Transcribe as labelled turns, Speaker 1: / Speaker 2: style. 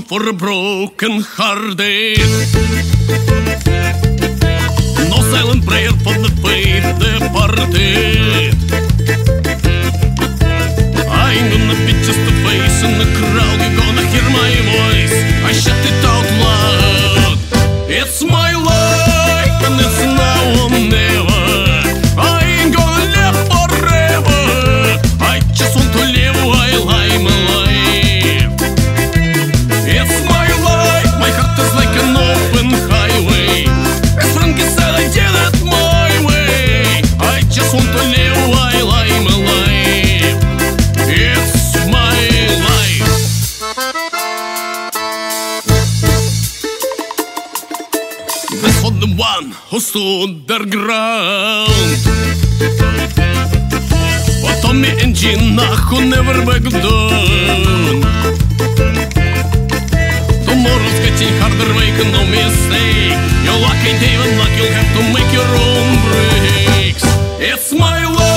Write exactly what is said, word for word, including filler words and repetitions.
Speaker 1: for a broken hearted. No silent prayer for the faith departed. I'm gonna be just a face in the crowd. You're gonna hear my voice, I shout it out loud. It's my life and it's now or never. I ain't gonna live forever. I just want to live while I'm alive. It's my life, my heart is like an open highway. As Frankie said, I did it my way. I just want to live while I'm alive. It's my life. This for the one who stood their ground. For Tommy and Gina who never back down. Tomorrow's getting harder, make no mistake. Your luck ain't even luck, you'll have to make your own breaks. It's my life.